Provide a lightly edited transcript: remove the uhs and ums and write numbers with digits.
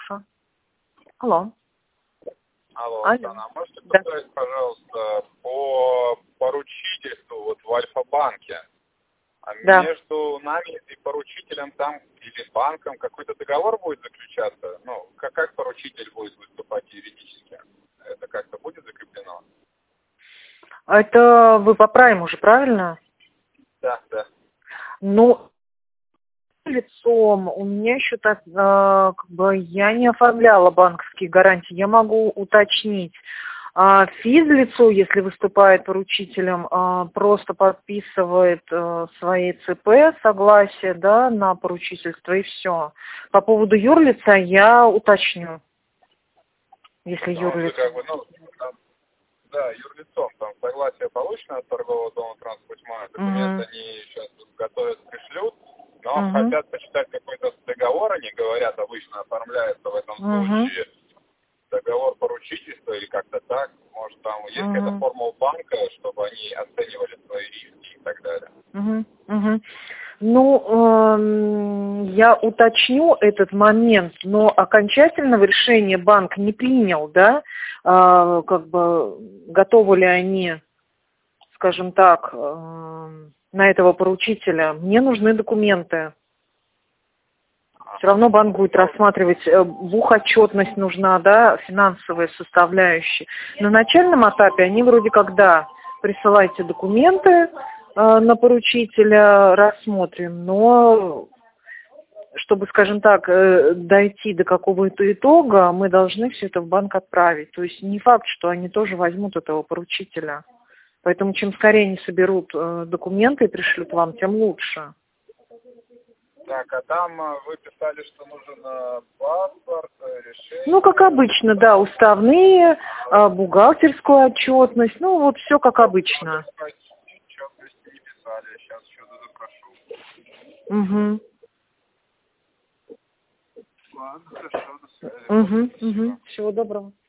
слушаю. Алло. Алло, Алло. Оксана, а можете Да. поставить, пожалуйста, по поручительству вот в Альфа-банке? Да. Между нами и поручителем там или банком какой-то договор будет заключаться? Ну, как поручитель будет выступать юридически? Это как-то будет закреплено? Это вы по прайму уже, правильно? Да, да. Ну, лицом у меня еще так, как бы я не оформляла банковские гарантии. Я могу уточнить. Физлицо, если выступает поручителем, просто подписывает свои ЦП, согласие, да, на поручительство и все. По поводу юрлица я уточню, если Но он же юрлицо. как бы, ну, там, да, юрлицом, там согласие получено от торгового дома «Транспортьмана», документы они сейчас готовят, пришлют, но хотят почитать какой-то договор, они говорят, обычно оформляется в этом случае договор поручительства или как-то так. Может, там есть какая-то форма у банка, чтобы они оценивали свои риски и так далее. Ну, я уточню этот момент, но окончательного решения банк не принял, да, как бы готовы ли они, скажем так, на этого поручителя. Мне нужны документы. Все равно банк будет рассматривать, бухотчетность нужна, да, финансовая составляющая. На начальном этапе они вроде как, да, присылайте документы на поручителя, рассмотрим, но чтобы, скажем так, дойти до какого-то итога, мы должны все это в банк отправить. То есть не факт, что они тоже возьмут этого поручителя. Поэтому чем скорее они соберут документы и пришлют вам, тем лучше. Так, а там вы писали, что нужен паспорт, решение. Ну, как обычно, да, уставные, бухгалтерскую отчетность, ну, вот все как обычно. Ничего, то есть не писали, я сейчас что-то запрошу. Ладно, хорошо, до связи. Всего доброго.